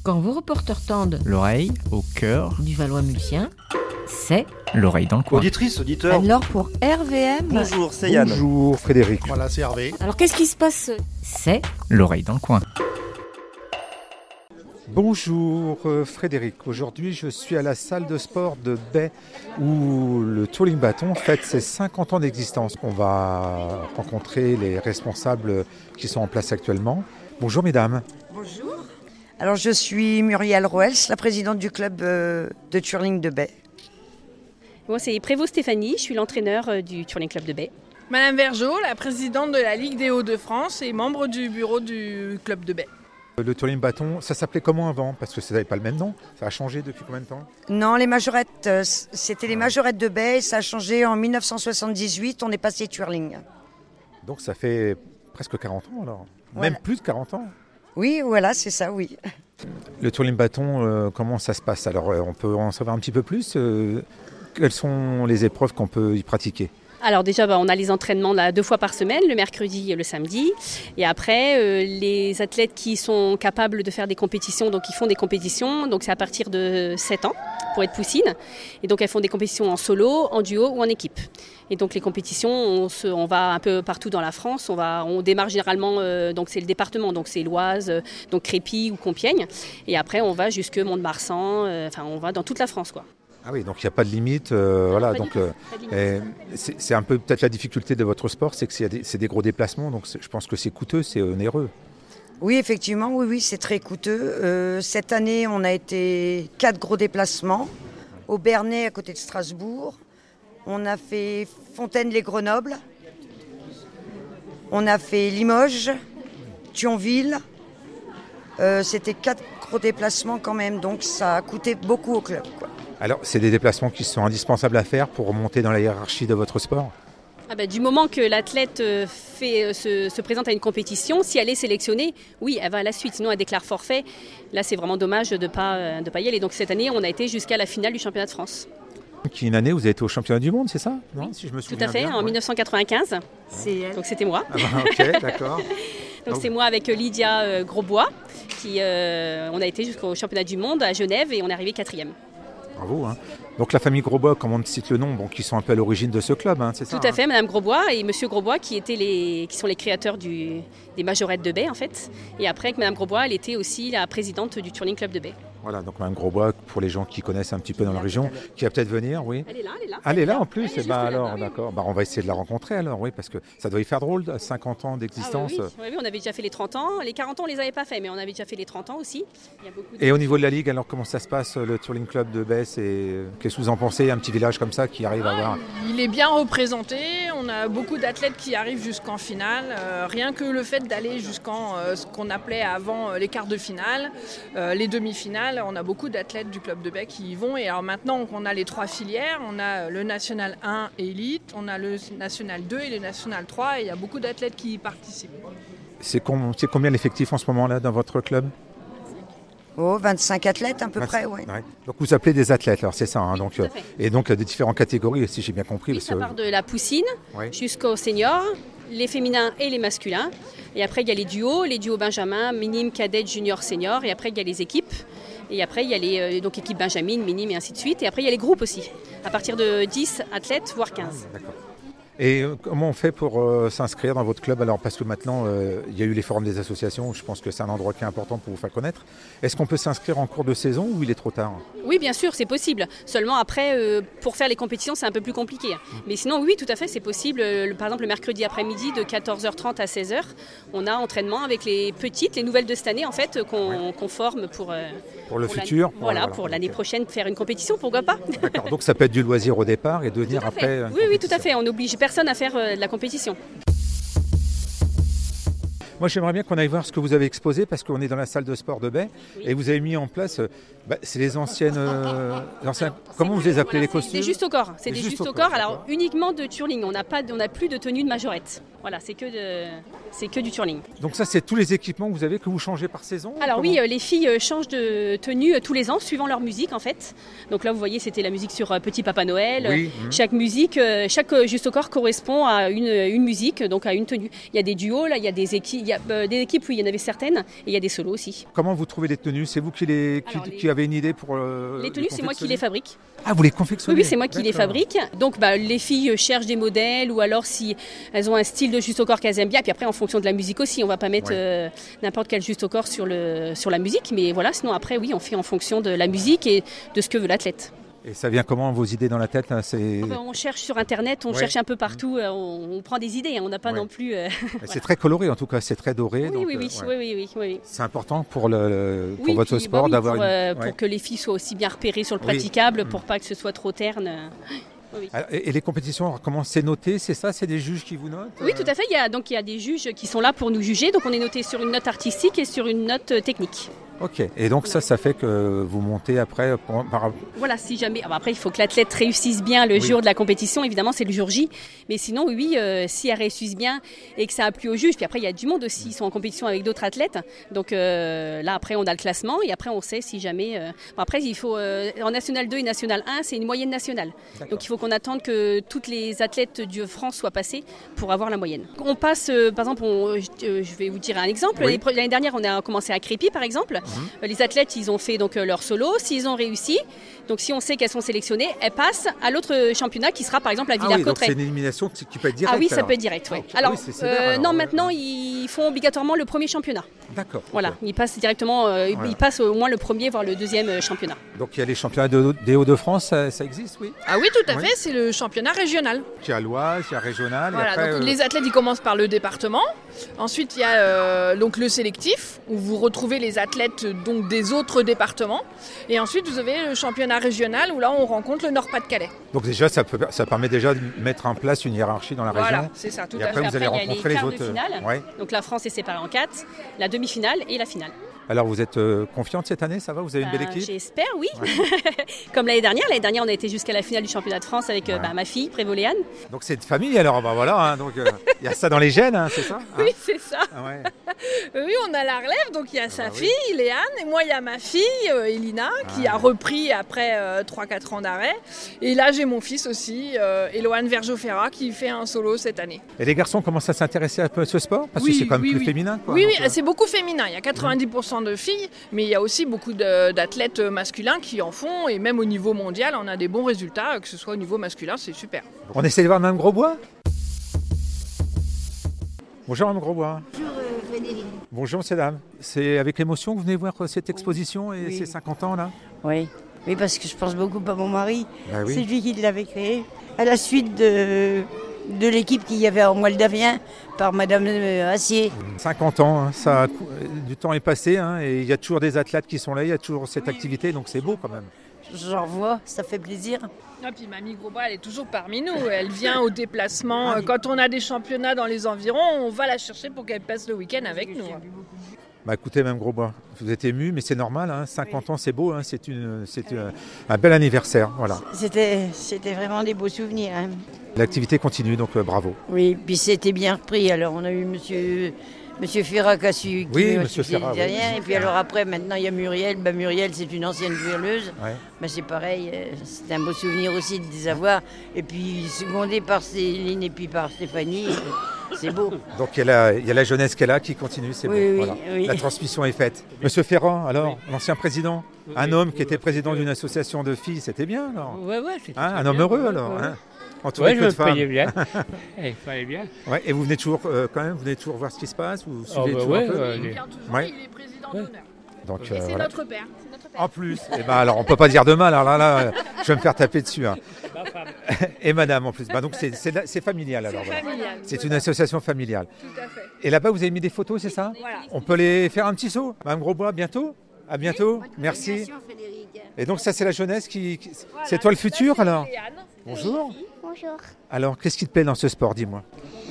Quand vos reporters tendent L'oreille au cœur du Valois-Mulsien, c'est l'oreille dans le coin. Auditrice, auditeur. alors pour RVM. Bonjour, c'est Yann. Bonjour Frédéric. Voilà, c'est Hervé. Alors qu'est-ce qui se passe? C'est L'oreille dans le coin. Bonjour Frédéric. Aujourd'hui, je suis à la salle de sport de Bay où le Touring Bâton fête ses 50 ans d'existence. On va rencontrer les responsables qui sont en place actuellement. Bonjour mesdames. Bonjour. Alors je suis Muriel Roels, la présidente du club de Turling de Bay. Moi, c'est Prévost Stéphanie, je suis l'entraîneur du Turling Club de Bay. Madame Vergeot, la présidente de la Ligue des Hauts-de-France et membre du bureau du club de Bay. Le Touring Bâton, ça s'appelait comment avant? Parce que ça n'avait pas le même nom. Ça a changé depuis combien de temps? Non, les majorettes, c'était les majorettes de Bay, ça a changé en 1978, on est passé Turling. Donc ça fait presque 40 ans alors. Voilà. Même plus de 40 ans. Oui, voilà, c'est ça, oui. Le Touring Bâton, comment ça se passe? Alors on peut en savoir un petit peu plus. Quelles sont les épreuves qu'on peut y pratiquer? Alors déjà, on a les entraînements là, 2 fois par semaine, le mercredi et le samedi. Et après, les athlètes qui sont capables de faire des compétitions, donc ils font des compétitions. Donc c'est à partir de 7 ans pour être poussine. Et donc elles font des compétitions en solo, en duo ou en équipe. Et donc les compétitions, on va un peu partout dans la France. On démarre généralement, donc c'est le département, donc c'est l'Oise, donc Crépy ou Compiègne. Et après, on va jusque Mont-de-Marsan. Enfin, on va dans toute la France, quoi. Ah oui, donc il n'y a pas de limite. Voilà, donc c'est un peu peut-être la difficulté de votre sport, c'est que c'est des gros déplacements, donc je pense que c'est coûteux, c'est onéreux. Oui, effectivement, oui, c'est très coûteux. Cette année, on a été 4 gros déplacements. Au Bernay, à côté de Strasbourg. On a fait Fontaine-les-Grenoble. On a fait Limoges, Thionville. C'était 4 gros déplacements quand même, donc ça a coûté beaucoup au club, quoi. Alors, c'est des déplacements qui sont indispensables à faire pour remonter dans la hiérarchie de votre sport? Du moment que l'athlète se présente à une compétition, si elle est sélectionnée, oui, elle va à la suite. Sinon, elle déclare forfait. Là, c'est vraiment dommage de ne pas y aller. Donc cette année, on a été jusqu'à la finale du championnat de France. Une année, vous avez été au championnat du monde, c'est ça? Non, si je me souviens tout à fait, bien, en ouais. 1995. Donc c'était moi. Ah bah, ok, d'accord. Donc c'est moi avec Lydia Grosbois. On a été jusqu'au championnat du monde à Genève et on est arrivé 4e. Bravo. Hein. Donc la famille Grosbois, comme on cite le nom, qui sont un peu à l'origine de ce club, hein, c'est ça? Tout à fait, Madame Grosbois et Monsieur Grosbois qui sont les créateurs des majorettes de Bay en fait. Et après avec Madame Grosbois, elle était aussi la présidente du Turning Club de Bay. Voilà, donc Madame Grosbois, pour les gens qui connaissent un petit peu dans la région, qui va peut-être venir, oui. Elle est là. Elle est là en plus, alors, d'accord. On va essayer de la rencontrer alors, oui, parce que ça doit y faire drôle, 50 ans d'existence. Oui, on avait déjà fait les 30 ans, les 40 ans on les avait pas fait, mais on avait déjà fait les 30 ans aussi. Et au niveau de la Ligue, alors comment ça se passe, le Touring Club de Bay? Qu'est-ce que vous en pensez, un petit village comme ça qui arrive à avoir... Il est bien représenté, on a beaucoup d'athlètes qui arrivent jusqu'en finale. Rien que le fait d'aller jusqu'en ce qu'on appelait avant les quarts de finale, les demi-finales, on a beaucoup d'athlètes du club de Bay qui y vont. Et alors maintenant on a les 3 filières, on a le National 1 Élite, on a le National 2 et le National 3 et il y a beaucoup d'athlètes qui y participent. C'est combien l'effectif en ce moment-là dans votre club? 25 athlètes à peu près, oui. Ouais. Donc vous appelez des athlètes, alors c'est ça, hein, Oui, et donc de différentes catégories, si j'ai bien compris. Oui, ça part de la poussine jusqu'aux seniors, les féminins et les masculins. Et après il y a les duos benjamin, minime, cadette, junior, senior. Et après il y a les équipes. Et après il y a les équipes benjamin, minime et ainsi de suite. Et après il y a les groupes aussi, à partir de 10 athlètes, voire 15. D'accord. Et comment on fait pour s'inscrire dans votre club? Alors parce que maintenant, il y a eu les forums des associations, je pense que c'est un endroit qui est important pour vous faire connaître. Est-ce qu'on peut s'inscrire en cours de saison ou il est trop tard? Oui, bien sûr, c'est possible. Seulement après, pour faire les compétitions, c'est un peu plus compliqué. Mais sinon, oui, tout à fait, c'est possible. Par exemple, le mercredi après-midi de 14h30 à 16h, on a entraînement avec les petites, les nouvelles de cette année en fait, qu'on forme pour le futur. Voilà, pour l'année prochaine faire une compétition, pourquoi pas? D'accord, donc ça peut être du loisir au départ et devenir après... Oui, tout à fait, on n'oblige personne à faire de la compétition. Moi, j'aimerais bien qu'on aille voir ce que vous avez exposé parce qu'on est dans la salle de sport de Bay et vous avez mis en place, c'est les anciennes... comment vous les appelez, les costumes? C'est juste au corps. C'est des juste au corps. Alors uniquement de Turling. On n'a plus de tenue de majorette. Voilà, c'est que du Turling. Donc ça, c'est tous les équipements que vous avez que vous changez par saison? Alors oui, les filles changent de tenue tous les ans suivant leur musique en fait. Donc là, vous voyez, c'était la musique sur Petit Papa Noël. Oui. Chaque musique, chaque juste au corps correspond à une musique, donc à une tenue. Il y a des duos, là, il y a des équipes. y a des équipes où il y en avait certaines, et il y a des solos aussi. Comment vous trouvez les tenues? C'est vous qui avez une idée pour les tenues, c'est moi qui les fabrique. Ah, vous les confectionnez? Oui, c'est moi qui les fabrique. Donc les filles cherchent des modèles, ou alors si elles ont un style de juste au corps qu'elles aiment bien. Et puis après, en fonction de la musique aussi, on va pas mettre n'importe quel juste au corps sur la musique. Mais voilà, sinon après, oui, on fait en fonction de la musique et de ce que veut l'athlète. Et ça vient comment, vos idées dans la tête là, on cherche sur Internet, on cherche un peu partout, on prend des idées, on n'a pas non plus... C'est très coloré en tout cas, c'est très doré. Oui, donc, oui. C'est important pour votre sport d'avoir pour que les filles soient aussi bien repérées sur le praticable, pour pas que ce soit trop terne. Oui. Et les compétitions, comment c'est noté? C'est ça? C'est des juges qui vous notent? Oui, tout à fait. Il y a des juges qui sont là pour nous juger. Donc on est noté sur une note artistique et sur une note technique. Ok. Et donc ça fait que vous montez après Voilà, si jamais... après, il faut que l'athlète réussisse bien le jour de la compétition. Évidemment, c'est le jour J. Mais sinon, oui, si elle réussisse bien et que ça a plu aux juges. Puis après, il y a du monde aussi. Ils sont en compétition avec d'autres athlètes. Donc là, après, on a le classement. Et après, on sait si jamais... après, il faut... en National 2 et National 1, c'est une moyenne nationale. D'accord. Donc il faut qu'on attende que toutes les athlètes de France soient passées pour avoir la moyenne. On passe, par exemple, je vais vous dire un exemple. Oui. L'année dernière, on a commencé à Crépy, par exemple. Les athlètes, ils ont fait donc leur solo. S'ils ont réussi, donc si on sait qu'elles sont sélectionnées, elles passent à l'autre championnat qui sera par exemple à Villers-Cotterêts. Donc c'est une élimination qui peut être directe. Ah oui, ça peut être direct. Oui. Alors, non, maintenant ils font obligatoirement le premier championnat. D'accord. Voilà, ils passent directement, ils passent au moins le premier voire le deuxième championnat. Donc il y a les championnats des Hauts-de-France, ça existe, oui? Ah oui, tout à fait, c'est le championnat régional. Il y a l'Oise, il y a régional. Voilà, et après, donc les athlètes ils commencent par le département. Ensuite il y a donc le sélectif où vous retrouvez les athlètes donc des autres départements. Et ensuite vous avez le championnat régional où là on rencontre le Nord-Pas-de-Calais. Donc déjà ça permet déjà de mettre en place une hiérarchie dans la région. Voilà, c'est ça, tout à fait. Après vous allez rencontrer les autres. Donc la France est séparée en 4, la demi-finale et la finale. Alors vous êtes confiante cette année, ça va? Vous avez une belle équipe? J'espère, oui. Ouais. Comme l'année dernière. L'année dernière, on a été jusqu'à la finale du championnat de France avec ma fille, Prévoléane. Donc c'est de famille alors, voilà. Donc il y a ça dans les gènes, c'est ça? Oui, c'est ça. Oui, on a la relève. Donc il y a sa fille, Léane, et moi il y a ma fille, Elina, qui a repris après 3-4 ans d'arrêt. Et là j'ai mon fils aussi, Eloane Vergeau-Ferrat, qui fait un solo cette année. Et les garçons commencent à s'intéresser un peu à ce sport? Parce que c'est quand même plus féminin, quoi. Oui, c'est beaucoup féminin. Il y a 90% de filles, mais il y a aussi beaucoup d'athlètes masculins qui en font, et même au niveau mondial, on a des bons résultats, que ce soit au niveau masculin, c'est super. On essaie de voir Mme Grosbois? Bonjour Mme Grosbois. Bonjour Frédéric. Bonjour Monsieur Dame. C'est avec émotion que vous venez voir cette exposition et ces 50 ans là? Oui, parce que je pense beaucoup à mon mari. Oui. C'est lui qui l'avait créé. À la suite de l'équipe qu'il y avait en Moldavien par Madame Assier. 50 ans, du temps est passé et il y a toujours des athlètes qui sont là, il y a toujours cette activité, donc c'est beau quand même. J'en revois, ça fait plaisir. Ah, puis Mamie Grosbois, elle est toujours parmi nous. Elle vient au déplacement. Quand on a des championnats dans les environs, on va la chercher pour qu'elle passe le week-end avec nous. Écoutez, Mme Grosbois, vous êtes émue, mais c'est normal. 50 ans, c'est beau. C'est un bel anniversaire. Voilà. C'était vraiment des beaux souvenirs. L'activité continue, donc bravo. Oui, puis c'était bien repris. Alors on a eu Monsieur Ferrat qui a su Monsieur Ferrat, derrière. Et puis alors après, maintenant il y a Muriel. Muriel, c'est une ancienne hurleuse. Ouais. C'est pareil, c'est un beau souvenir aussi de les avoir. Et puis secondé par Céline et puis par Stéphanie. C'est beau. Donc il y a la jeunesse qui est là, qui continue, c'est beau. Voilà. Oui. La transmission est faite. Monsieur Ferrand, alors, l'ancien président, un homme qui était président d'une association de filles, c'était bien alors? Oui, c'était un homme heureux alors. Oui, je me payais bien. Il fallait bien. Ouais, et vous venez toujours voir ce qui se passe? Vous suivez toujours un peu? Il vient toujours, il est président d'honneur. Donc, et c'est notre père. En plus, alors on peut pas dire de mal. Alors là, je vais me faire taper dessus. Et madame en plus. Donc c'est familial alors. C'est une association familiale. Tout à fait. Et là-bas, vous avez mis des photos, c'est ça? Voilà. On peut les faire un petit saut. Mme Grosbois, bientôt. À bientôt. Merci. Et donc ça, c'est la jeunesse qui... Voilà, c'est toi le futur alors? Bonjour. Bonjour. Alors, qu'est-ce qui te plaît dans ce sport, dis-moi?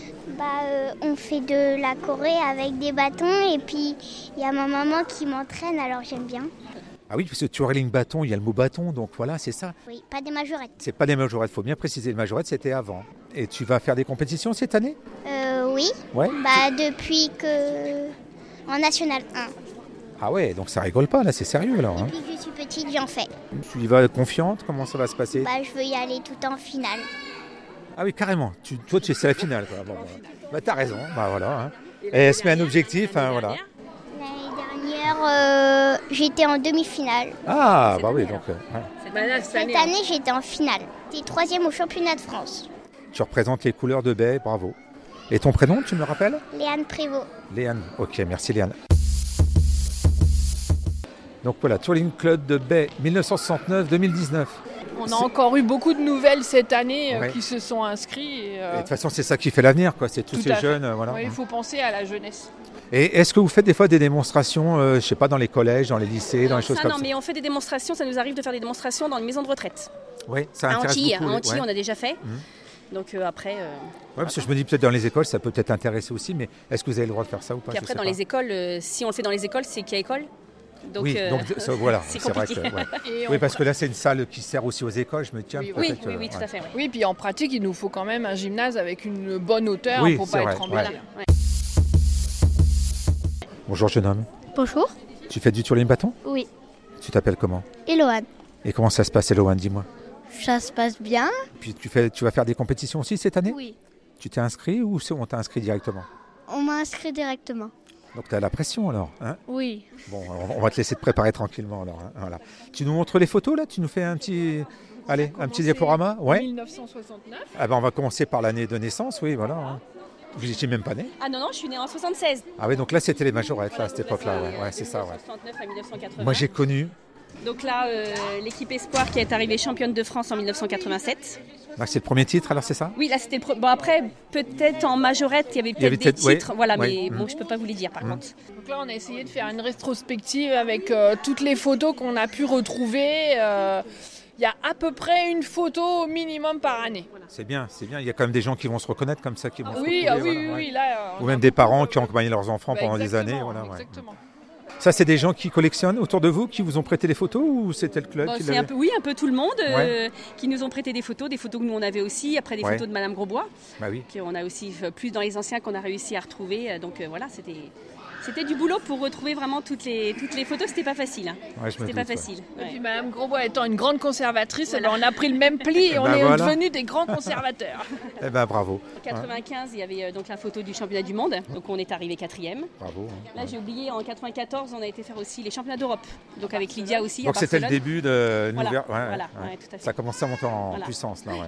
On fait de la choré avec des bâtons et puis il y a ma maman qui m'entraîne, alors j'aime bien. Ah oui, parce que twirling bâton, il y a le mot bâton, donc voilà, c'est ça. Oui, pas des majorettes. C'est pas des majorettes, il faut bien préciser. Les majorettes, c'était avant. Et tu vas faire des compétitions cette année? Oui. Ouais. Depuis que... en National 1. Ah ouais, donc ça rigole pas, là, c'est sérieux alors. Depuis que je suis petite, j'en fais. Tu y vas confiante? Comment ça va se passer? Je veux y aller tout en finale. Ah oui, carrément. Toi, c'est la finale, quoi. Bon, t'as raison, voilà. Et elle se met un objectif, voilà. L'année dernière, j'étais en demi-finale. Ah, bah oui, donc... Cette année, j'étais en finale. J'étais 3e au championnat de France. Tu représentes les couleurs de Bay, bravo. Et ton prénom, tu me rappelles ? Léane Prévost. Léane, ok, merci Léane. Donc voilà, Touring Club de Bay 1969-2019. On a encore eu beaucoup de nouvelles cette année qui se sont inscrits. Et de toute façon, c'est ça qui fait l'avenir, quoi. C'est tous ces jeunes. Voilà. Ouais, il faut penser à la jeunesse. Et est-ce que vous faites des fois des démonstrations, je ne sais pas, dans les collèges, dans les lycées, dans les choses comme ça ? Non, mais on fait des démonstrations, ça nous arrive de faire des démonstrations dans une maison de retraite. Oui, ça intéresse beaucoup. À Antilles, on a déjà fait. Donc après... Oui, parce que je me dis peut-être dans les écoles, ça peut peut-être intéresser aussi, mais est-ce que vous avez le droit de faire ça ou pas ? Puis après, dans les écoles, si on le fait dans les écoles, c'est qu'il y a école. Donc, oui, donc ça, voilà, c'est vrai que, oui, parce que là, c'est une salle qui sert aussi aux écoles, je me tiens peut-être... Oui, tout à fait. Oui, puis en pratique, il nous faut quand même un gymnase avec une bonne hauteur pour ne pas être embêté. Ouais. Bonjour, jeune homme. Bonjour. Tu fais du touring bâton ? Oui. Tu t'appelles comment ? Éloane. Et comment ça se passe, Éloane, dis-moi ? Ça se passe bien. Puis tu vas faire des compétitions aussi cette année ? Oui. Tu t'es inscrit ou on t'a inscrit directement ? On m'a inscrit directement. Donc tu as la pression alors, hein ? Oui. Bon, on va te laisser te préparer tranquillement alors. Hein, voilà. Tu nous montres les photos là ? Tu nous fais un petit diaporama ? Ouais. 1969. Ah ben on va commencer par l'année de naissance, oui, voilà. Hein. Vous n'étiez même pas né ? Ah non, je suis née en 76. Ah oui, donc là c'était les majorettes, là, à cette époque-là, ouais, c'est ça. 1969 à 1980. Moi j'ai connu. Donc là, l'équipe Espoir qui est arrivée championne de France en 1987. Là, c'est le premier titre, alors c'est ça ? Oui, là c'était Bon après, peut-être en majorette, il y avait peut-être des titres, mais bon, je ne peux pas vous les dire par contre. Donc là, on a essayé de faire une rétrospective avec toutes les photos qu'on a pu retrouver. Il y a à peu près une photo au minimum par année. C'est bien. Il y a quand même des gens qui vont se reconnaître comme ça, qui vont se retrouver. Oui. Là, ou même des parents qui ont accompagné leurs enfants pendant des années. Voilà, exactement. Ça, c'est des gens qui collectionnent autour de vous, qui vous ont prêté des photos ou c'était le club qui l'avait ? Un peu tout le monde qui nous ont prêté des photos que nous on avait aussi, après des photos de Madame Grosbois, qu'on a aussi plus dans les anciens qu'on a réussi à retrouver. Donc voilà, c'était du boulot pour retrouver vraiment toutes les photos, c'était pas facile. C'était pas facile. Et puis Madame Grosbois étant une grande conservatrice, on a pris le même pli et on est devenus des grands conservateurs. Eh ben bravo. En 95, il y avait donc la photo du championnat du monde, donc on est arrivé 4e. Bravo. Là j'ai oublié, en 94, on a été faire aussi les championnats d'Europe, donc avec Lydia aussi. Donc c'était le début de Voilà, tout à fait. Ça a commencé à monter en puissance là,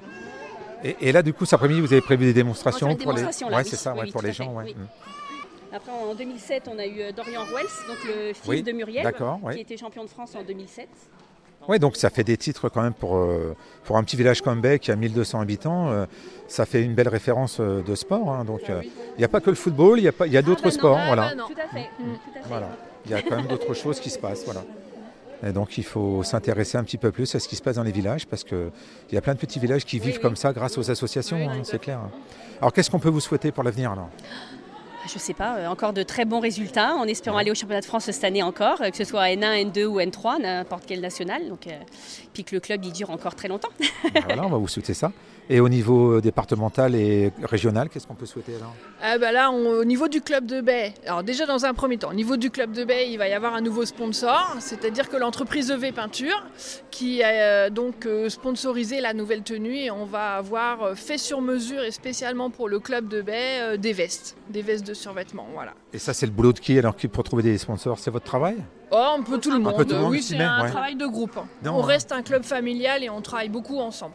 Et là du coup, cet après-midi, vous avez prévu des démonstrations pour les. C'est ça, pour les gens, Après, en 2007, on a eu Dorian Rouels, donc le fils de Muriel, qui était champion de France en 2007. Oui, donc ça fait des titres quand même pour un petit village comme Bay qui a 1200 habitants. Ça fait une belle référence de sport. Hein, donc il n'y a pas que le football, il y a d'autres sports. Voilà. Tout à fait. Voilà. Il y a quand même d'autres choses qui se passent. Voilà. Et donc il faut s'intéresser un petit peu plus à ce qui se passe dans les villages parce qu'il y a plein de petits villages qui vivent comme ça grâce aux associations, c'est clair. Alors qu'est-ce qu'on peut vous souhaiter pour l'avenir alors ? Je ne sais pas, encore de très bons résultats en espérant aller au championnat de France cette année encore, que ce soit N1, N2 ou N3, n'importe quel national. Donc, puis que le club il dure encore très longtemps. Voilà, on va vous souhaiter ça. Et au niveau départemental et régional, qu'est-ce qu'on peut souhaiter alors ? Là, au niveau du club de Bay, alors déjà dans un premier temps, au niveau du club de Bay, il va y avoir un nouveau sponsor, c'est-à-dire que l'entreprise EV Peinture, qui a donc sponsorisé la nouvelle tenue, et on va avoir fait sur mesure et spécialement pour le club de Bay des vestes de survêtement, voilà. Et ça, c'est le boulot de qui alors pour trouver des sponsors ? C'est votre travail ? Un peu tout le monde. Oui, c'est un ouais. travail de groupe. On reste un club familial et on travaille beaucoup ensemble.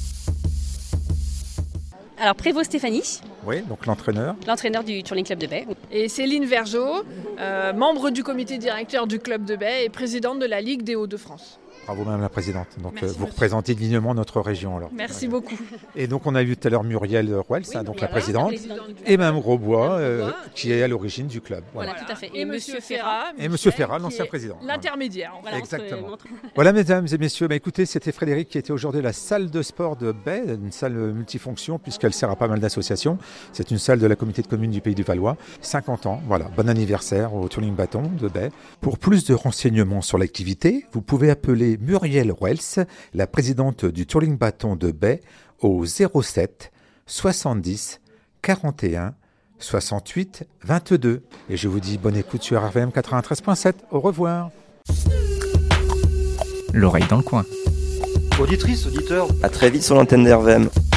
Alors Prévost Stéphanie. Oui, donc l'entraîneur. L'entraîneur du Touring Club de Bay. Et Céline Vergeot, membre du comité directeur du Club de Bay et présidente de la Ligue des Hauts-de-France. Bravo Madame la Présidente. Donc vous représentez dignement notre région alors. Merci beaucoup. Et donc on a vu tout à l'heure Muriel Rouels, donc la présidente, et Mme Grosbois, qui est à l'origine du club. Voilà, tout à fait. Et Monsieur Ferrat. Et Monsieur Ferrat, l'ancien président. L'intermédiaire. Voilà. Exactement. Voilà mesdames et messieurs, écoutez, c'était Frédéric qui était aujourd'hui à la salle de sport de Bay, une salle multifonction puisqu'elle sert à pas mal d'associations. C'est une salle de la communauté de communes du Pays du Valois. 50 ans, voilà, bon anniversaire au Touring Bâton de Bay. Pour plus de renseignements sur l'activité, vous pouvez appeler Muriel Rouels, la présidente du Touring Bâton de Bay, au 07 70 41 68 22. Et je vous dis bonne écoute sur RVM 93.7. Au revoir. L'oreille dans le coin. Auditrice, auditeur, à très vite sur l'antenne d'RVM.